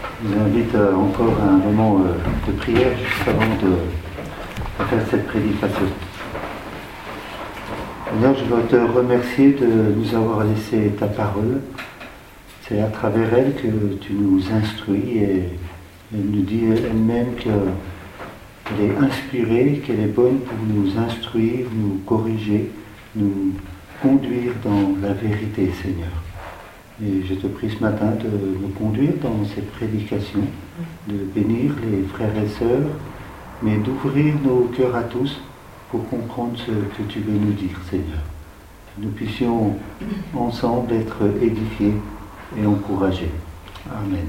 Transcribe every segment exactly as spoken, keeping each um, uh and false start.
Je vous invite encore à un moment de prière juste avant de, de faire cette prédication. Seigneur, je veux te remercier de nous avoir laissé ta parole. C'est à travers elle que tu nous instruis et elle nous dit elle-même qu'elle est inspirée, qu'elle est bonne pour nous instruire, nous corriger, nous conduire dans la vérité, Seigneur. Et je te prie ce matin de nous conduire dans cette prédication, de bénir les frères et sœurs, mais d'ouvrir nos cœurs à tous pour comprendre ce que tu veux nous dire, Seigneur. Que nous puissions ensemble être édifiés et encouragés. Amen.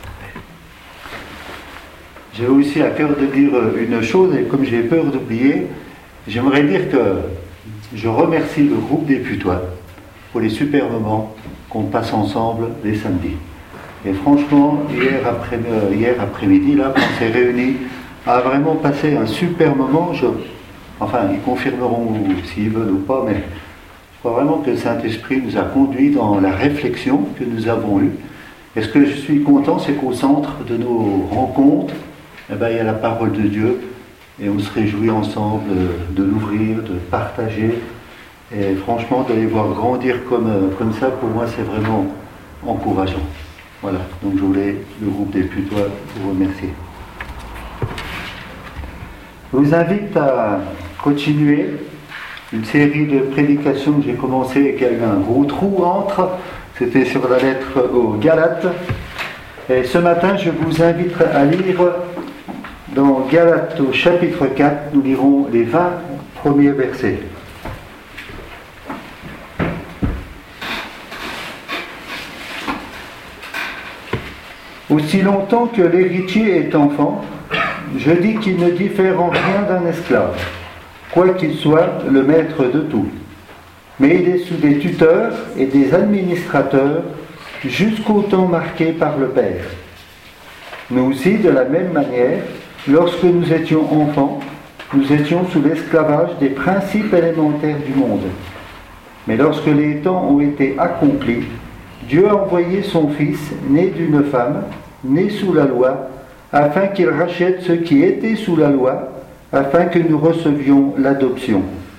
J'ai aussi à cœur de dire une chose, et comme j'ai peur d'oublier, j'aimerais dire que je remercie le groupe des Putois pour les super moments qu'on passe ensemble les samedis. Et franchement, hier, après, euh, hier après-midi, là, quand on s'est réunis, a vraiment passé un super moment. Je, enfin, ils confirmeront s'ils veulent ou pas, mais je crois vraiment que le Saint-Esprit nous a conduits dans la réflexion que nous avons eue. Et ce que je suis content, c'est qu'au centre de nos rencontres, eh ben, il y a la parole de Dieu, et on se réjouit ensemble de l'ouvrir, de partager. Et franchement, de les voir grandir comme, comme ça, pour moi, c'est vraiment encourageant. Voilà, donc je voulais, le groupe des Putois, vous remercier. Je vous invite à continuer une série de prédications que j'ai commencé et qu'il y a eu un gros trou entre. C'était sur la lettre aux Galates. Et ce matin, je vous invite à lire dans Galates au chapitre quatre, nous lirons les vingt premiers versets. Aussi longtemps que l'héritier est enfant, je dis qu'il ne diffère en rien d'un esclave, quoiqu'il soit le maître de tout. Mais il est sous des tuteurs et des administrateurs jusqu'au temps marqué par le Père. Nous aussi, de la même manière, lorsque nous étions enfants, nous étions sous l'esclavage des principes élémentaires du monde. Mais lorsque les temps ont été accomplis, Dieu a envoyé son Fils, né d'une femme, né sous la loi, afin qu'il rachète ceux qui étaient sous la loi, afin que nous recevions l'adoption.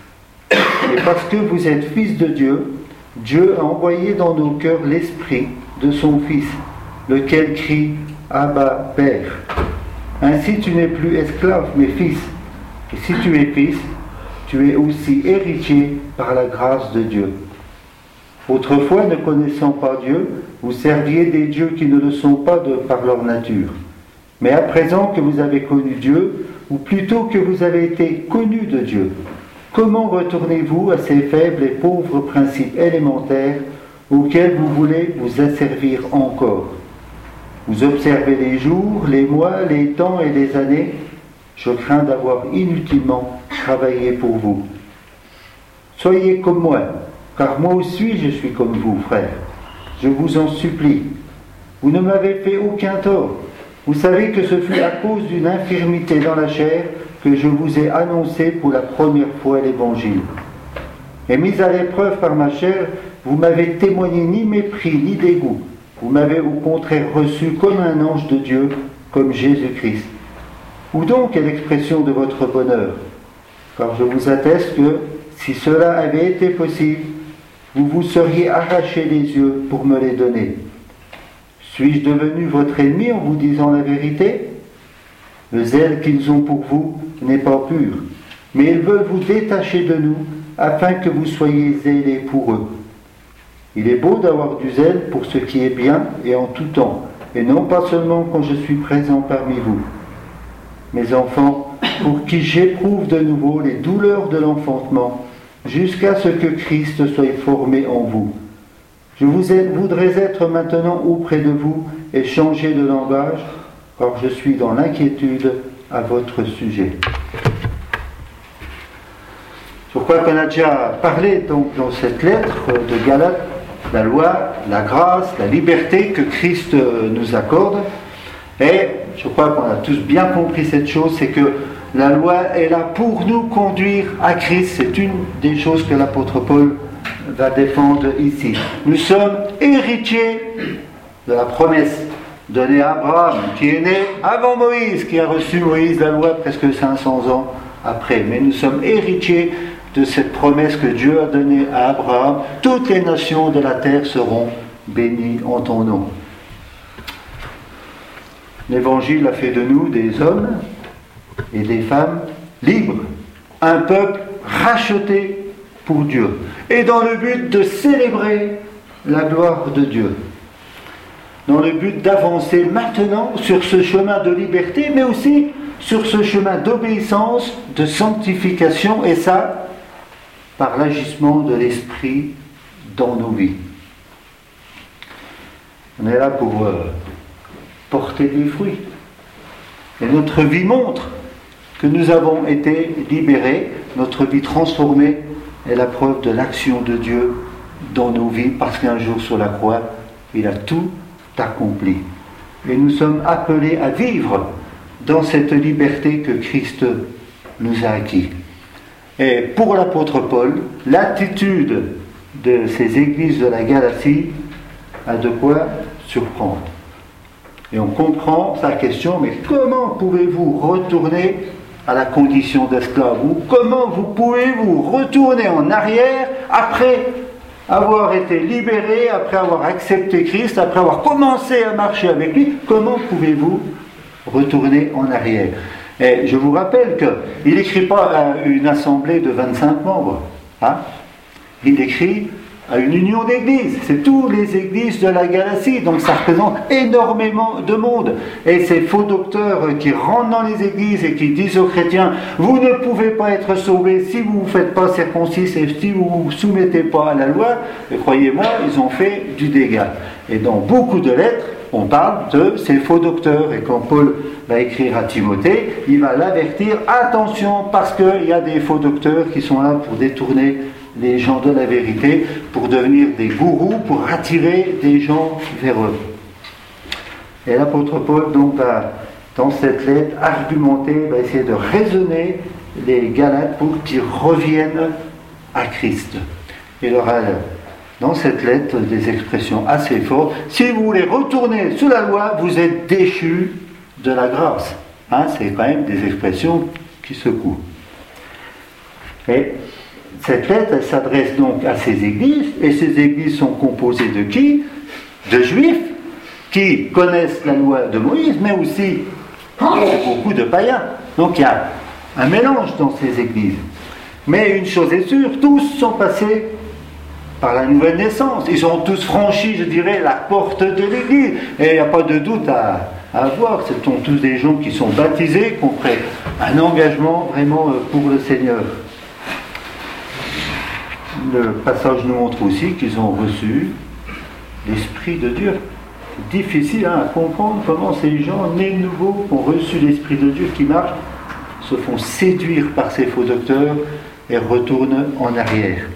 Et parce que vous êtes fils de Dieu, Dieu a envoyé dans nos cœurs l'Esprit de son Fils, lequel crie « Abba, Père ». Ainsi tu n'es plus esclave, mais fils. Et si tu es fils, tu es aussi héritier par la grâce de Dieu. Autrefois, ne connaissant pas Dieu, vous serviez des dieux qui ne le sont pas de par leur nature. Mais à présent que vous avez connu Dieu, ou plutôt que vous avez été connus de Dieu, comment retournez-vous à ces faibles et pauvres principes élémentaires auxquels vous voulez vous asservir encore ? Vous observez les jours, les mois, les temps et les années. Je crains d'avoir inutilement travaillé pour vous. Soyez comme moi, car moi aussi je suis comme vous, frères. Je vous en supplie. Vous ne m'avez fait aucun tort. Vous savez que ce fut à cause d'une infirmité dans la chair que je vous ai annoncé pour la première fois l'Évangile. Et mis à l'épreuve par ma chair, vous m'avez témoigné ni mépris ni dégoût. Vous m'avez au contraire reçu comme un ange de Dieu, comme Jésus-Christ. Où donc est l'expression de votre bonheur ? Car je vous atteste que, si cela avait été possible, vous vous seriez arraché les yeux pour me les donner. Suis-je devenu votre ennemi en vous disant la vérité ? Le zèle qu'ils ont pour vous n'est pas pur, mais ils veulent vous détacher de nous, afin que vous soyez zélés pour eux. Il est beau d'avoir du zèle pour ce qui est bien et en tout temps, et non pas seulement quand je suis présent parmi vous. Mes enfants, pour qui j'éprouve de nouveau les douleurs de l'enfantement, jusqu'à ce que Christ soit formé en vous. Je vous ai, voudrais être maintenant auprès de vous et changer de langage, car je suis dans l'inquiétude à votre sujet. Je crois qu'on a déjà parlé donc, dans cette lettre de Galates, la loi, la grâce, la liberté que Christ nous accorde. Et je crois qu'on a tous bien compris cette chose, c'est que la loi est là pour nous conduire à Christ. C'est une des choses que l'apôtre Paul va défendre ici. Nous sommes héritiers de la promesse donnée à Abraham, qui est né avant Moïse, qui a reçu Moïse la loi presque cinq cents ans après. Mais nous sommes héritiers de cette promesse que Dieu a donnée à Abraham. Toutes les nations de la terre seront bénies en ton nom. L'Évangile a fait de nous des hommes et des femmes libres, un peuple racheté pour Dieu, et dans le but de célébrer la gloire de Dieu, dans le but d'avancer maintenant sur ce chemin de liberté, mais aussi sur ce chemin d'obéissance, de sanctification, et ça, par l'agissement de l'Esprit dans nos vies. On est là pour euh, porter des fruits. Et notre vie montre que nous avons été libérés, notre vie transformée est la preuve de l'action de Dieu dans nos vies, parce qu'un jour sur la croix, il a tout accompli. Et nous sommes appelés à vivre dans cette liberté que Christ nous a acquis. Et pour l'apôtre Paul, l'attitude de ces églises de la Galatie a de quoi surprendre. Et on comprend sa question, mais comment pouvez-vous retourner à la condition d'esclave? Ou comment vous pouvez-vous retourner en arrière après avoir été libéré, après avoir accepté Christ, après avoir commencé à marcher avec lui? Comment pouvez-vous retourner en arrière? Et je vous rappelle qu'il n'écrit pas à une assemblée de vingt-cinq membres. Hein? Il écrit à une union d'églises. C'est toutes les églises de la Galatie. Donc ça représente énormément de monde. Et ces faux docteurs qui rentrent dans les églises et qui disent aux chrétiens, vous ne pouvez pas être sauvés si vous ne vous faites pas circoncis et si vous ne vous soumettez pas à la loi. Et croyez-moi, ils ont fait du dégât. Et dans beaucoup de lettres, on parle de ces faux docteurs. Et quand Paul va écrire à Timothée, il va l'avertir, attention, parce qu'il y a des faux docteurs qui sont là pour détourner les gens de la vérité, pour devenir des gourous, pour attirer des gens vers eux. Et l'apôtre Paul, donc, va, dans cette lettre, argumenter, va essayer de raisonner les Galates pour qu'ils reviennent à Christ. Il aura dans cette lettre des expressions assez fortes. Si vous voulez retourner sous la loi, vous êtes déchus de la grâce. Hein, c'est quand même des expressions qui secouent. Et cette lettre, elle s'adresse donc à ces églises, et ces églises sont composées de qui? De juifs qui connaissent la loi de Moïse, mais aussi beaucoup de païens. Donc il y a un mélange dans ces églises. Mais une chose est sûre, tous sont passés par la nouvelle naissance. Ils ont tous franchi, je dirais, la porte de l'église. Et il n'y a pas de doute à, à avoir. Ce sont tous des gens qui sont baptisés, qui ont pris un engagement vraiment pour le Seigneur. Le passage nous montre aussi qu'ils ont reçu l'Esprit de Dieu. C'est difficile hein, à comprendre comment ces gens nés de nouveau, qui ont reçu l'Esprit de Dieu, qui marchent, se font séduire par ces faux docteurs et retournent en arrière.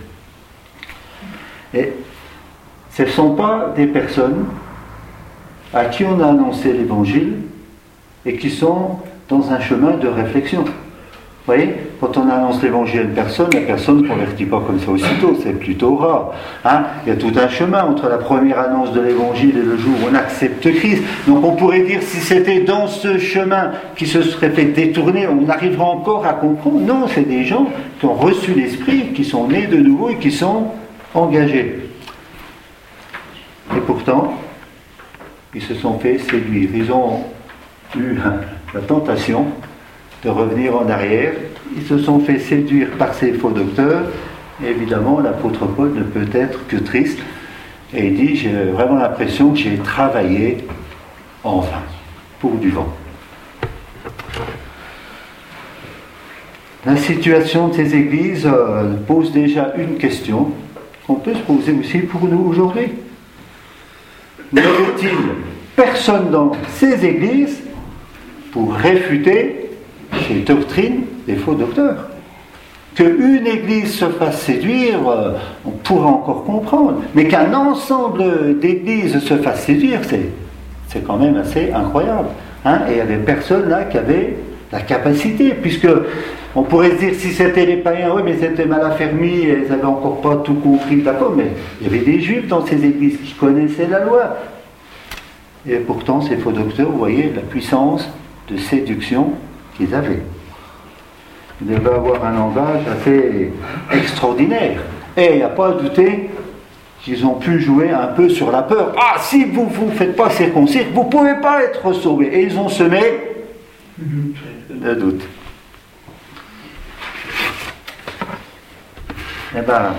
Et ce ne sont pas des personnes à qui on a annoncé l'Évangile et qui sont dans un chemin de réflexion. Vous voyez, quand on annonce l'Évangile à une personne, la personne ne convertit pas comme ça aussitôt, c'est plutôt rare. Hein, il y a tout un chemin entre la première annonce de l'Évangile et le jour où on accepte Christ. Donc on pourrait dire, si c'était dans ce chemin qui se serait fait détourner, on arrivera encore à comprendre. Non, c'est des gens qui ont reçu l'Esprit, qui sont nés de nouveau et qui sont engagés. Et pourtant, ils se sont fait séduire. Ils ont eu la tentation de revenir en arrière. Ils se sont fait séduire par ces faux docteurs. Et évidemment, l'apôtre Paul ne peut être que triste. Et il dit, j'ai vraiment l'impression que j'ai travaillé en vain, pour du vent. La situation de ces églises euh, pose déjà une question qu'on peut se poser aussi pour nous aujourd'hui. N'y aurait-il personne dans ces églises pour réfuter ces doctrines des faux docteurs? Qu'une église se fasse séduire, on pourra encore comprendre, mais qu'un ensemble d'églises se fasse séduire, c'est, c'est quand même assez incroyable. Hein? Et il n'y avait personne là qui avait la capacité, puisque on pourrait se dire, si c'était les païens, oui, mais c'était mal affermi, et ils n'avaient encore pas tout compris, d'accord, mais il y avait des juifs dans ces églises qui connaissaient la loi. Et pourtant, ces faux docteurs, vous voyez la puissance de séduction qu'ils avaient. Ils devaient avoir un langage assez extraordinaire. Et il n'y a pas à douter qu'ils ont pu jouer un peu sur la peur. Ah, si vous ne vous faites pas circoncire, vous ne pouvez pas être sauvés. Et ils ont semé le doute. Eh bien,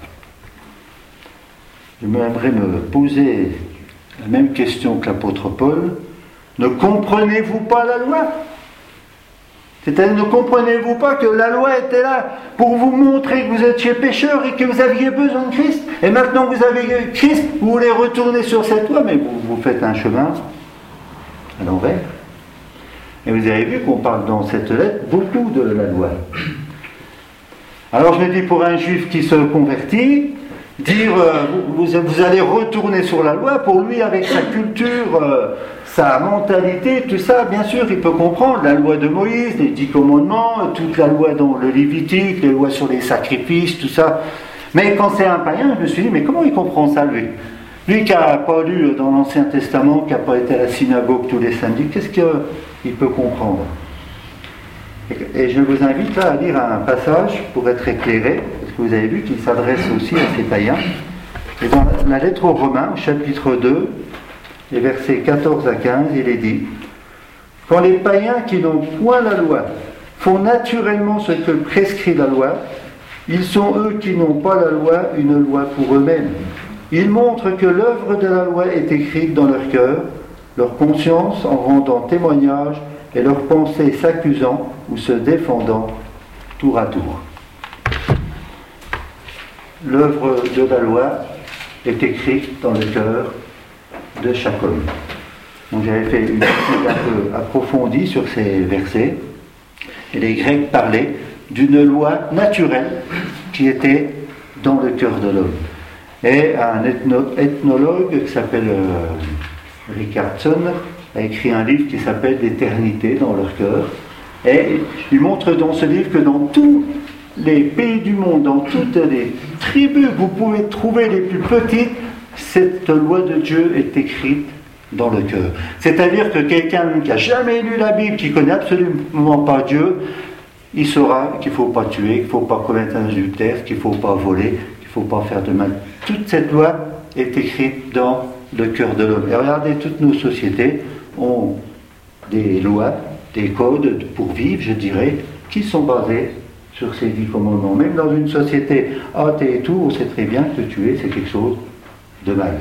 j'aimerais me poser la même question que l'apôtre Paul. Ne comprenez-vous pas la loi ? C'est-à-dire, ne comprenez-vous pas que la loi était là pour vous montrer que vous étiez pécheurs et que vous aviez besoin de Christ ? Et maintenant que vous avez Christ, vous voulez retourner sur cette loi, mais vous, vous faites un chemin à l'envers. Et vous avez vu qu'on parle dans cette lettre beaucoup de la loi. Alors je me dis, pour un juif qui se convertit, dire euh, vous, vous allez retourner sur la loi, pour lui, avec sa culture, euh, sa mentalité, tout ça, bien sûr, il peut comprendre la loi de Moïse, les dix commandements, toute la loi dans le Lévitique, les lois sur les sacrifices, tout ça. Mais quand c'est un païen, je me suis dit, mais comment il comprend ça, lui ? Lui qui n'a pas lu dans l'Ancien Testament, qui n'a pas été à la synagogue tous les samedis, qu'est-ce qu'il peut comprendre ? Et je vous invite là à lire un passage pour être éclairé, parce que vous avez vu qu'il s'adresse aussi à ces païens. Et dans la lettre aux Romains, au chapitre deux, les versets quatorze à quinze, il est dit « Quand les païens qui n'ont point la loi font naturellement ce que prescrit la loi, ils sont eux qui n'ont pas la loi une loi pour eux-mêmes. Ils montrent que l'œuvre de la loi est écrite dans leur cœur, leur conscience en rendant témoignage et leurs pensées s'accusant ou se défendant tour à tour. » L'œuvre de la loi est écrite dans le cœur de chaque homme. Donc j'avais fait une étude un peu approfondie sur ces versets, et les Grecs parlaient d'une loi naturelle qui était dans le cœur de l'homme. Et un ethno- ethnologue qui s'appelle euh, Richardson a écrit un livre qui s'appelle L'éternité dans leur cœur, et il montre dans ce livre que dans tous les pays du monde, dans toutes les tribus que vous pouvez trouver les plus petites, cette loi de Dieu est écrite dans le cœur. C'est-à-dire que quelqu'un qui n'a jamais lu la Bible, qui ne connaît absolument pas Dieu, il saura qu'il ne faut pas tuer, qu'il ne faut pas commettre un adultère, qu'il ne faut pas voler, qu'il ne faut pas faire de mal. Toute cette loi est écrite dans le cœur de l'homme. Et regardez, toutes nos sociétés ont des lois, des codes pour vivre, je dirais, qui sont basés sur ces dix commandements. Même dans une société athée et tout, on sait très bien que tuer, c'est quelque chose de mal.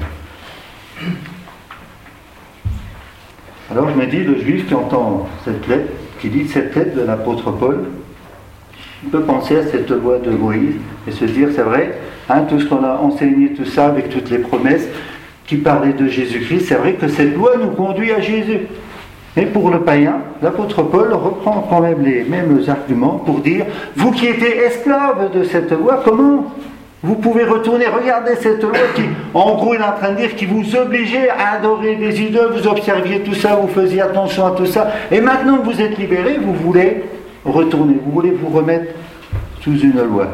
Alors je me dis, le juif qui entend cette lettre, qui lit cette lettre de l'apôtre Paul, il peut penser à cette loi de Moïse et se dire, c'est vrai, hein, tout ce qu'on a enseigné, tout ça, avec toutes les promesses qui parlaient de Jésus-Christ, c'est vrai que cette loi nous conduit à Jésus. Mais pour le païen, l'apôtre Paul reprend quand même les mêmes arguments pour dire, vous qui étiez esclaves de cette loi, comment vous pouvez retourner, regardez cette loi qui, en gros, il est en train de dire qui vous obligeait à adorer des idoles, vous observiez tout ça, vous faisiez attention à tout ça, et maintenant que vous êtes libérés, vous voulez retourner, vous voulez vous remettre sous une loi.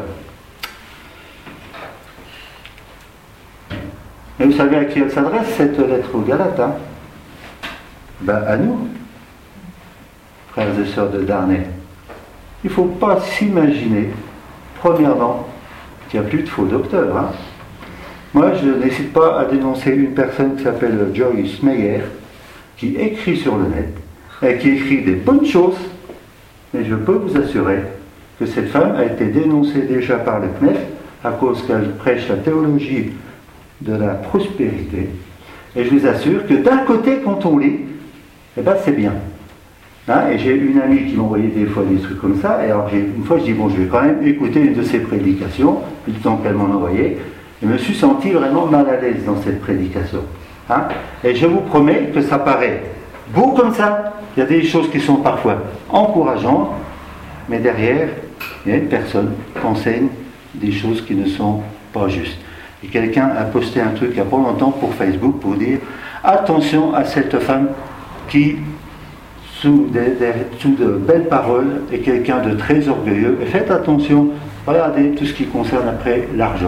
Et vous savez à qui elle s'adresse, cette lettre aux Galates, hein? Ben, à nous, frères et sœurs de Darnay. Il ne faut pas s'imaginer, premièrement, qu'il n'y a plus de faux docteurs. Hein. Moi, je n'hésite pas à dénoncer une personne qui s'appelle Joyce Meyer, qui écrit sur le net, et qui écrit des bonnes choses, mais je peux vous assurer que cette femme a été dénoncée déjà par le C N E F à cause qu'elle prêche la théologie de la prospérité. Et je vous assure que d'un côté, quand on lit, eh ben, c'est bien. Hein, et j'ai une amie qui m'envoyait des fois des trucs comme ça, et alors j'ai, une fois je dis, bon, je vais quand même écouter une de ses prédications, le temps qu'elle m'en envoyait, et je me suis senti vraiment mal à l'aise dans cette prédication. Hein, et je vous promets que ça paraît beau comme ça, il y a des choses qui sont parfois encourageantes, mais derrière, il y a une personne qui enseigne des choses qui ne sont pas justes. Et quelqu'un a posté un truc il n'y a pas longtemps pour Facebook pour dire, attention à cette femme qui... Sous, des, des, sous de belles paroles, est quelqu'un de très orgueilleux. Et faites attention, regardez tout ce qui concerne après l'argent.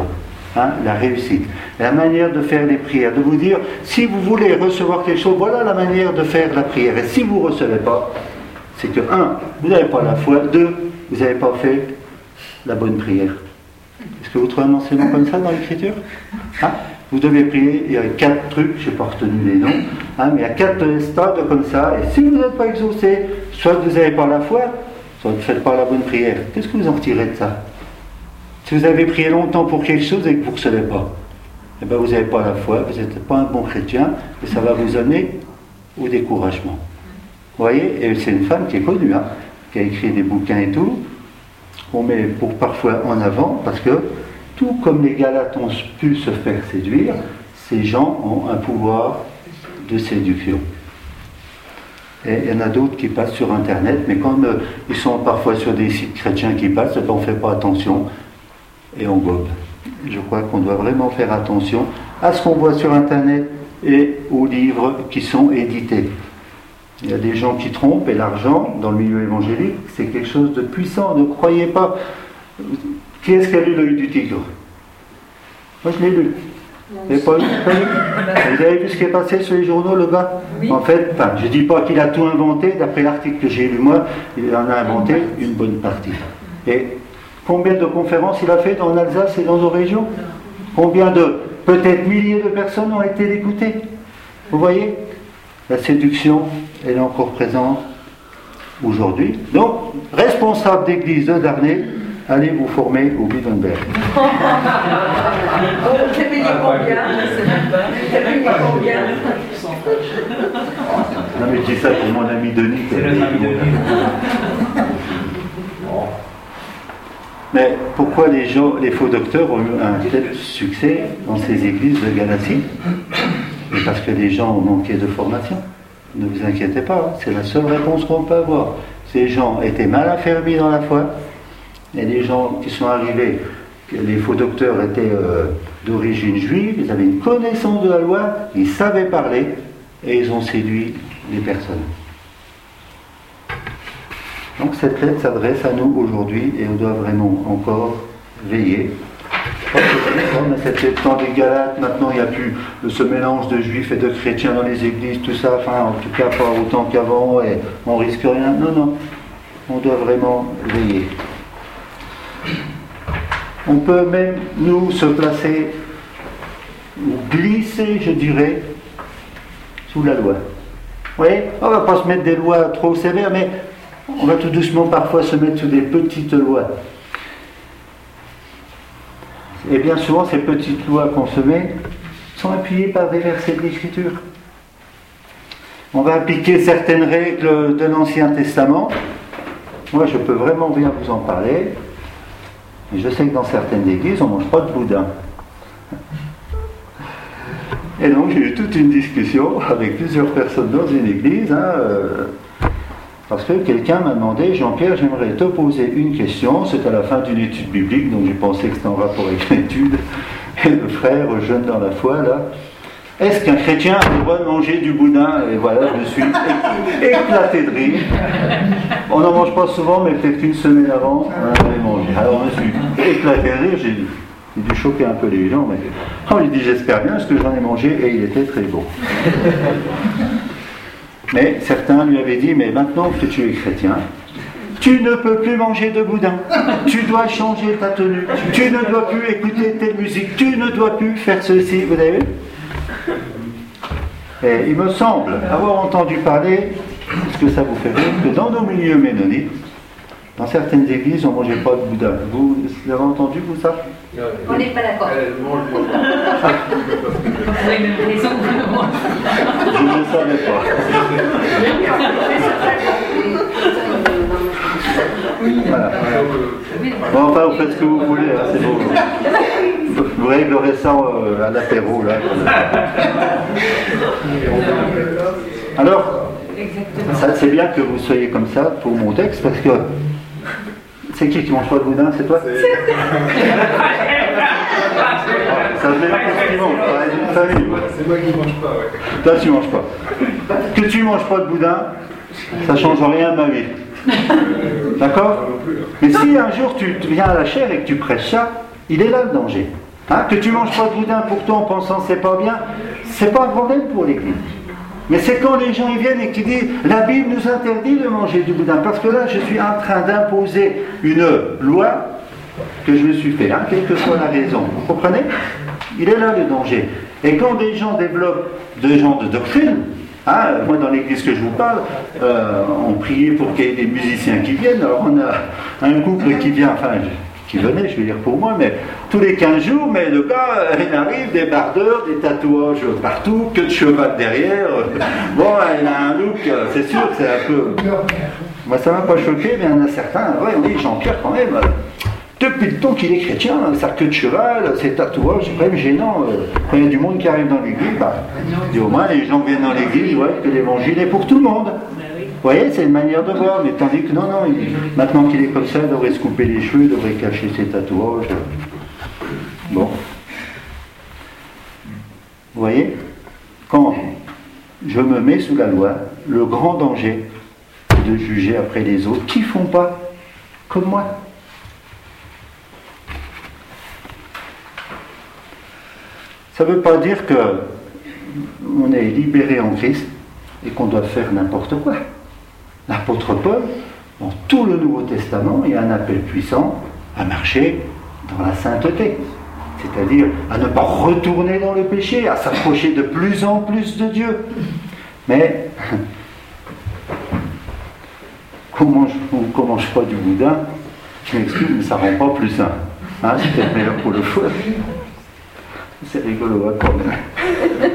hein, la réussite. La manière de faire les prières, de vous dire, si vous voulez recevoir quelque chose, voilà la manière de faire la prière. Et si vous ne recevez pas, c'est que, un, vous n'avez pas la foi, deux, vous n'avez pas fait la bonne prière. Est-ce que vous trouvez un enseignement comme ça dans l'Écriture, hein? Vous devez prier, il y a quatre trucs, je n'ai pas retenu les noms, hein, mais il y a quatre stades comme ça, et si vous n'êtes pas exaucé, soit vous n'avez pas la foi, soit vous ne faites pas la bonne prière. Qu'est-ce que vous en retirez de ça? Si vous avez prié longtemps pour quelque chose et que vous ne recevez pas, eh bien vous n'avez pas la foi, vous n'êtes pas un bon chrétien, et ça va vous amener au découragement. Vous voyez, et c'est une femme qui est connue, hein, qui a écrit des bouquins et tout, on met pour parfois en avant, parce que tout comme les Galates ont pu se faire séduire, ces gens ont un pouvoir de séduction. Et il y en a d'autres qui passent sur Internet, mais comme euh, ils sont parfois sur des sites chrétiens qui passent, on ne fait pas attention et on gobe. Je crois qu'on doit vraiment faire attention à ce qu'on voit sur Internet et aux livres qui sont édités. Il y a des gens qui trompent, et l'argent, dans le milieu évangélique, c'est quelque chose de puissant. Ne croyez pas. Qui est-ce qui a lu l'œil du tigre? Moi, je l'ai lu. Vous n'avez pas lu? Vous avez vu ce qui est passé sur les journaux, le gars? Oui. En fait, enfin, je ne dis pas qu'il a tout inventé. D'après l'article que j'ai lu, moi, il en a inventé une bonne partie. Et combien de conférences il a fait dans l'Alsace et dans nos régions? Combien de, peut-être milliers de personnes ont été l'écouter? Vous voyez? La séduction, elle est encore présente aujourd'hui. Donc, responsable d'église de Darney, allez vous former au Wittenberg. Vous payé combien? Vous payé combien? Non mais je dis ça pour mon ami Denis. C'est le ami Denis. Mais pourquoi les gens, les faux docteurs ont eu un tel succès dans ces églises de Galatie? Et parce que les gens ont manqué de formation. Ne vous inquiétez pas, hein, c'est la seule réponse qu'on peut avoir. Ces gens étaient mal affermis dans la foi. Et les gens qui sont arrivés, les faux docteurs étaient euh, d'origine juive, ils avaient une connaissance de la loi, ils savaient parler, et ils ont séduit les personnes. Donc cette lettre s'adresse à nous aujourd'hui, et on doit vraiment encore veiller. Mais c'était le temps des Galates, maintenant il n'y a plus ce mélange de juifs et de chrétiens dans les églises, tout ça, enfin en tout cas pas autant qu'avant, et on risque rien. Non, non, on doit vraiment veiller. On peut même, nous, se placer, ou glisser, je dirais, sous la loi. Vous voyez, on ne va pas se mettre des lois trop sévères, mais on va tout doucement parfois se mettre sous des petites lois. Et bien souvent, ces petites lois qu'on se met sont appuyées par des versets de l'Écriture. On va appliquer certaines règles de l'Ancien Testament. Moi, je peux vraiment bien vous en parler. Et je sais que dans certaines églises, on ne mange pas de boudin. Et donc, j'ai eu toute une discussion avec plusieurs personnes dans une église, hein, euh, parce que quelqu'un m'a demandé, Jean-Pierre, j'aimerais te poser une question. C'est à la fin d'une étude biblique, donc j'ai pensé que c'était en rapport avec l'étude. Et le frère, jeune dans la foi, là, est-ce qu'un chrétien a le droit de manger du boudin? Et voilà, je me suis éclaté de rire. On n'en mange pas souvent, mais peut-être qu'une semaine avant, on en avait mangé. Alors je me suis éclaté de rire, j'ai dû choquer un peu les gens, mais oh, j'ai dit j'espère bien, parce que j'en ai mangé et il était très bon. Mais certains lui avaient dit, mais maintenant que tu es chrétien, tu ne peux plus manger de boudin, tu dois changer ta tenue, tu ne dois plus écouter telle musique, tu ne dois plus faire ceci, vous avez vu? Et il me semble avoir entendu parler, est-ce que ça vous fait rire, que dans nos milieux ménonites, dans certaines églises, on ne mangeait pas de boudin. Vous, vous avez entendu, vous, ça? On n'est pas d'accord. Je ne savais pas. Voilà. Bon, enfin, vous faites ce que vous voulez, hein, c'est bon. Vous réglerez ça euh, à l'apéro, là. Alors, ça, c'est bien que vous soyez comme ça pour mon texte, parce que c'est qui qui mange pas de boudin? C'est toi? Ça me met effectivement, une famille. C'est moi qui mange pas, ouais. Toi, tu manges pas. Que tu manges pas de boudin, ça change rien à ma vie. D'accord? Mais si un jour tu viens à la chaire et que tu prêches ça, il est là le danger. Hein, que tu manges pas de boudin pour toi en pensant que c'est pas bien, c'est pas un problème pour l'Église. Mais c'est quand les gens y viennent et qui disent la Bible nous interdit de manger du boudin, parce que là je suis en train d'imposer une loi que je me suis fait, hein, quelle que soit la raison. Vous comprenez? Il est là le danger. Et quand des gens développent de gens de doctrine, hein, moi dans l'église que je vous parle, euh, on priait pour qu'il y ait des musiciens qui viennent. Alors on a un couple qui vient, enfin qui venait, je vais dire pour moi, mais tous les quinze jours, mais le gars, il arrive, des bardeurs, des tatouages partout, que de cheval derrière. Bon, il a un look, c'est sûr, c'est un peu... Moi ça m'a pas choqué, mais il y en a certains, ouais, on dit Jean-Pierre quand même, depuis le temps qu'il est chrétien, sa queue de cheval, ses tatouages, c'est quand même gênant. Quand il y a du monde qui arrive dans l'église, bah, au moins les gens viennent dans l'église, ouais, que l'évangile est pour tout le monde. Vous voyez, c'est une manière de voir, mais tandis que non, non, il, maintenant qu'il est comme ça, il devrait se couper les cheveux, il devrait cacher ses tatouages. Bon. Vous voyez, quand je me mets sous la loi, le grand danger, c'est de juger après les autres qui ne font pas comme moi. Ça ne veut pas dire qu'on est libéré en Christ et qu'on doit faire n'importe quoi. L'apôtre Paul, dans tout le Nouveau Testament, il y a un appel puissant à marcher dans la sainteté. C'est-à-dire à ne pas retourner dans le péché, à s'approcher de plus en plus de Dieu. Mais, qu'on mange ou qu'on ne mange pas du boudin, je m'excuse, mais ça ne rend pas plus sain. Hein, c'est peut-être meilleur pour le choix. C'est rigolo, hein, quand même.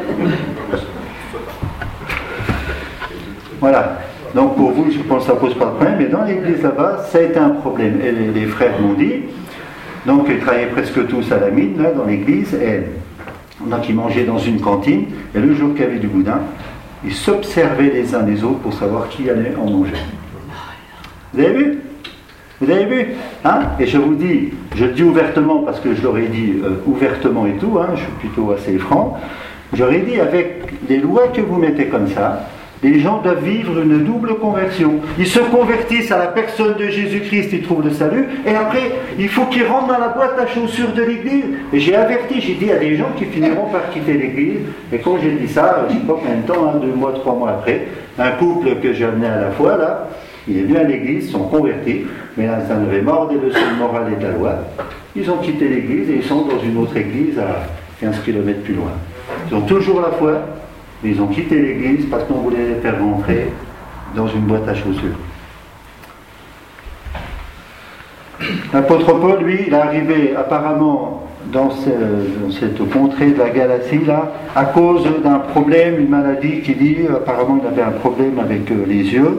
Voilà. Donc pour vous, je pense que ça ne pose pas de problème, mais dans l'église là-bas, ça a été un problème. Et les, les frères m'ont dit, donc ils travaillaient presque tous à la mine, là, dans l'église, et donc ils mangeaient dans une cantine, et le jour qu'il y avait du boudin, ils s'observaient les uns les autres pour savoir qui allait en manger. Vous avez vu? Vous avez vu, hein? Et je vous dis, je le dis ouvertement parce que je l'aurais dit euh, ouvertement et tout, hein, je suis plutôt assez franc, j'aurais dit avec les lois que vous mettez comme ça, les gens doivent vivre une double conversion. Ils se convertissent à la personne de Jésus-Christ, ils trouvent le salut, et après, il faut qu'ils rentrent dans la boîte à chaussures de l'église. Et j'ai averti, j'ai dit à des gens qui finiront par quitter l'église, et quand j'ai dit ça, je ne sais pas combien de temps, hein, deux mois, trois mois après, un couple que j'ai amené à la fois, là, il est venu à l'église, ils sont convertis, mais là, ça devait mordre des leçons de morale et de la loi. Ils ont quitté l'église et ils sont dans une autre église à quinze kilomètres plus loin. Ils ont toujours la foi, mais ils ont quitté l'église parce qu'on voulait les faire rentrer dans une boîte à chaussures. L'apôtre Paul, lui, il est arrivé apparemment dans, ce, dans cette contrée de la Galatie, là, à cause d'un problème, une maladie qui dit, apparemment il avait un problème avec euh, les yeux.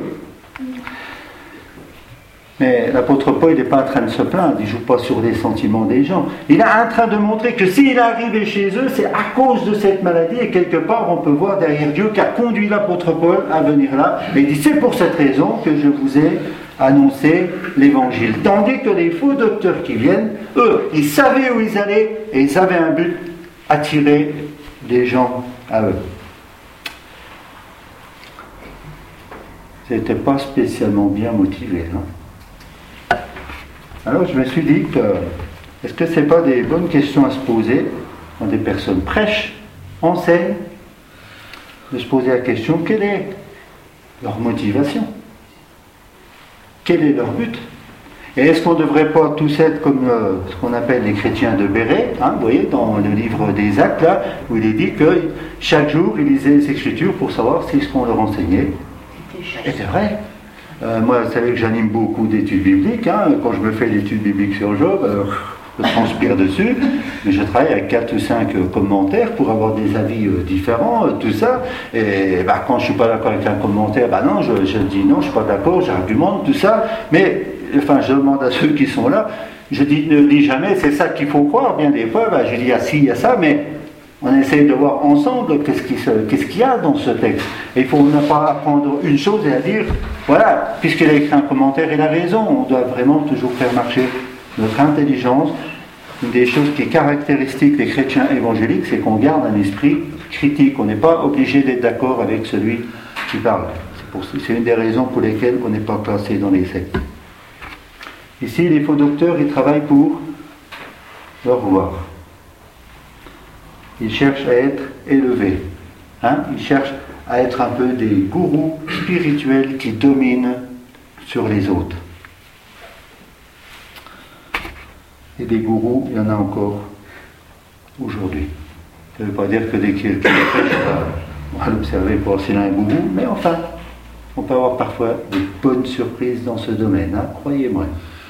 Mais l'apôtre Paul, il n'est pas en train de se plaindre, il ne joue pas sur les sentiments des gens. Il est en train de montrer que s'il est arrivé chez eux, c'est à cause de cette maladie, et quelque part, on peut voir derrière Dieu qui a conduit l'apôtre Paul à venir là. Et il dit, c'est pour cette raison que je vous ai annoncé l'évangile. Tandis que les faux docteurs qui viennent, eux, ils savaient où ils allaient, et ils avaient un but, attirer des gens à eux. C'était pas spécialement bien motivé, hein. Alors je me suis dit que, est-ce que ce n'est pas des bonnes questions à se poser quand des personnes prêchent, enseignent, de se poser la question, quelle est leur motivation? Quel est leur but? Et est-ce qu'on ne devrait pas tous être comme euh, ce qu'on appelle les chrétiens de Béret, hein, vous voyez, dans le livre des Actes, là, où il est dit que chaque jour, ils lisaient les Écritures pour savoir si ce qu'on leur enseignait était vrai. Euh, moi, vous savez que j'anime beaucoup d'études bibliques. Hein. Quand je me fais l'étude biblique sur Job, euh, je transpire dessus. Mais je travaille avec quatre ou cinq euh, commentaires pour avoir des avis euh, différents, euh, tout ça. Et bah, quand je ne suis pas d'accord avec un commentaire, bah non, je, je dis non, je ne suis pas d'accord, j'argumente, tout ça. Mais, enfin, je demande à ceux qui sont là, je dis, ne dis jamais, c'est ça qu'il faut croire. Bien des fois, bah, je dis, ah si, il y a ça, mais on essaye de voir ensemble qu'est-ce qu'il qu'est-ce qu'il y a dans ce texte. Et il faut ne pas apprendre une chose et à dire, voilà, puisqu'il a écrit un commentaire, il a raison. On doit vraiment toujours faire marcher notre intelligence. Une des choses qui est caractéristique des chrétiens évangéliques, c'est qu'on garde un esprit critique. On n'est pas obligé d'être d'accord avec celui qui parle. C'est, pour, c'est une des raisons pour lesquelles on n'est pas classé dans les sectes. Ici, les faux docteurs, ils travaillent pour leur voir. Ils cherchent à être élevés. Hein? Ils cherchent à être un peu des gourous spirituels qui dominent sur les autres. Et des gourous, il y en a encore aujourd'hui. Ça ne veut pas dire que dès qu'il y a quelqu'un qui prêche, on va l'observer pour voir s'il a un gourou, mais enfin, on peut avoir parfois de bonnes surprises dans ce domaine, hein, croyez-moi.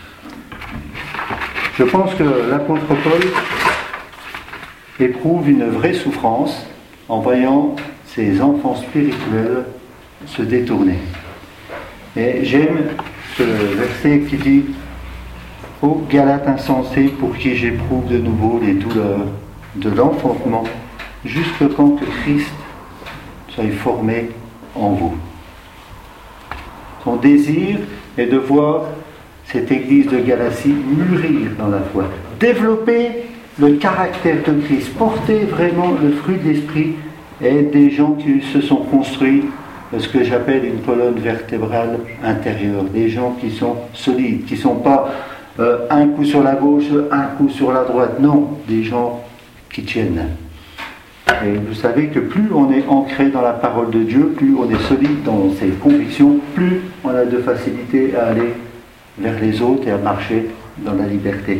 Je pense que l'apôtre Paul éprouve une vraie souffrance en voyant ses enfants spirituels se détourner. Et j'aime ce verset qui dit « Ô Galates insensés, pour qui j'éprouve de nouveau les douleurs de l'enfantement, jusque quand que Christ soit formé en vous. » Son désir est de voir cette église de Galatie mûrir dans la foi, développer le caractère de Christ, porter vraiment le fruit de l'esprit, et des gens qui se sont construits ce que j'appelle une colonne vertébrale intérieure, des gens qui sont solides, qui ne sont pas euh, un coup sur la gauche, un coup sur la droite, non, des gens qui tiennent. Et vous savez que plus on est ancré dans la parole de Dieu, plus on est solide dans ses convictions, plus on a de facilité à aller vers les autres et à marcher dans la liberté.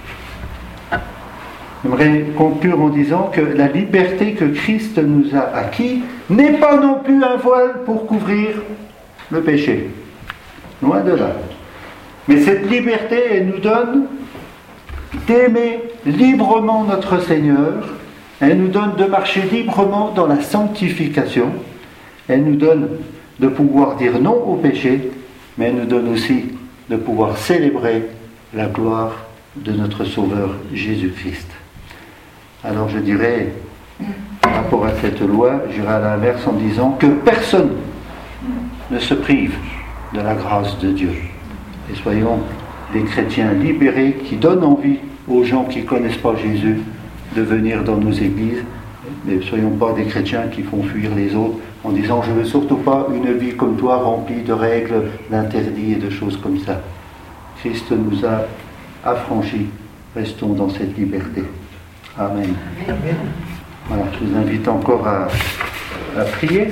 J'aimerais conclure en disant que la liberté que Christ nous a acquis n'est pas non plus un voile pour couvrir le péché. Loin de là. Mais cette liberté, elle nous donne d'aimer librement notre Seigneur. Elle nous donne de marcher librement dans la sanctification. Elle nous donne de pouvoir dire non au péché, mais elle nous donne aussi de pouvoir célébrer la gloire de notre Sauveur Jésus-Christ. Alors je dirais, par rapport à cette loi, j'irai à l'inverse en disant que personne ne se prive de la grâce de Dieu. Et soyons des chrétiens libérés qui donnent envie aux gens qui ne connaissent pas Jésus de venir dans nos églises. Mais ne soyons pas des chrétiens qui font fuir les autres en disant « je ne veux surtout pas une vie comme toi remplie de règles, d'interdits et de choses comme ça ». Christ nous a affranchis. Restons dans cette liberté. Amen. Amen. Voilà, je vous invite encore à, à prier.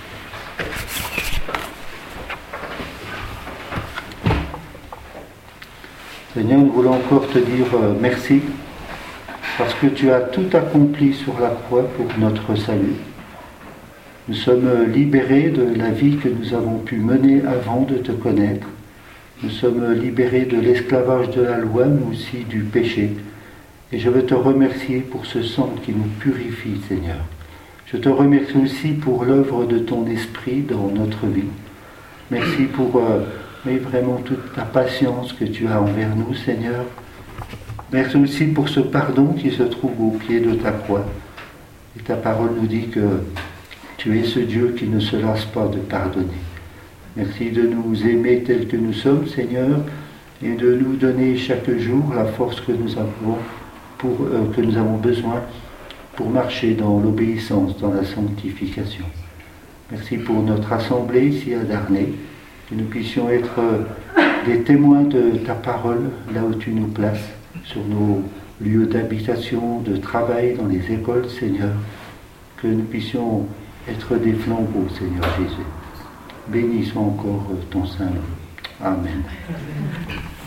Seigneur, nous voulons encore te dire euh, merci parce que tu as tout accompli sur la croix pour notre salut. Nous sommes libérés de la vie que nous avons pu mener avant de te connaître. Nous sommes libérés de l'esclavage de la loi, mais aussi du péché. Et je veux te remercier pour ce sang qui nous purifie, Seigneur. Je te remercie aussi pour l'œuvre de ton esprit dans notre vie. Merci pour euh, mais vraiment toute ta patience que tu as envers nous, Seigneur. Merci aussi pour ce pardon qui se trouve au pied de ta croix. Et ta parole nous dit que tu es ce Dieu qui ne se lasse pas de pardonner. Merci de nous aimer tels que nous sommes, Seigneur, et de nous donner chaque jour la force que nous avons, pour, euh, que nous avons besoin pour marcher dans l'obéissance, dans la sanctification. Merci pour notre assemblée ici à Darney, que nous puissions être des témoins de ta parole là où tu nous places, sur nos lieux d'habitation, de travail, dans les écoles, Seigneur, que nous puissions être des flambeaux, Seigneur Jésus. Bénis soit encore ton Saint-Nom. Amen.